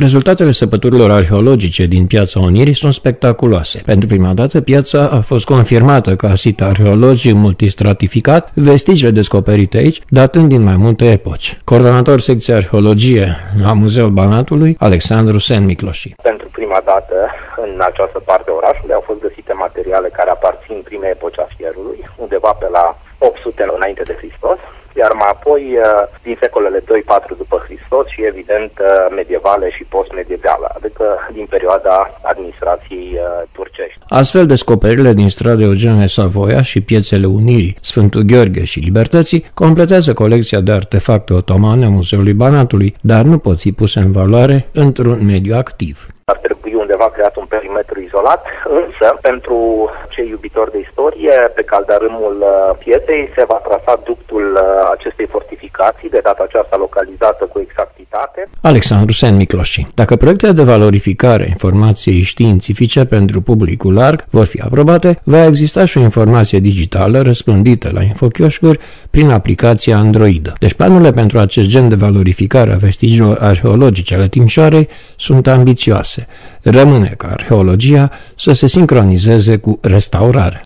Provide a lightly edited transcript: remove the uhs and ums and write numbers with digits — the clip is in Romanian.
Rezultatele săpăturilor arheologice din Piața Unirii sunt spectaculoase. Pentru prima dată, piața a fost confirmată ca sit arheologic multistratificat, vestigiile descoperite aici datând din mai multe epoci. Coordonator secției arheologie la Muzeul Banatului, Alexandru Sen-Micloși. Pentru prima dată, în această parte a orașului, au fost găsite materiale care aparțin primei epoci a fierului, undeva pe la 800 înainte de Hristos, iar mai apoi din secolele 2-4 după Hristos și evident medievale și post-medievale, adică din perioada administrației turcești. Astfel, descoperirile din strada Eugenie Savoia și piețele Unirii, Sfântul Gheorghe și Libertății completează colecția de artefacte otomane a Muzeului Banatului, dar nu pot fi puse în valoare într-un mediu activ. Ar trebui undeva creat un perimetru izolat, însă pentru cei iubitori de istorie, pe caldarâmul pieței se va trasa ductul acestei fortificații, de data aceasta localizată cu exactitate. Alexandru Sen-Micloși. Dacă proiectele de valorificare a informației științifice pentru publicul larg vor fi aprobate, va exista și o informație digitală răspândită la infochioșcuri prin aplicația Android. Deci planurile pentru acest gen de valorificare a vestigiilor arheologice ale Timișoarei sunt ambițioase. Rămâne ca arheologia să se sincronizeze cu restaurarea.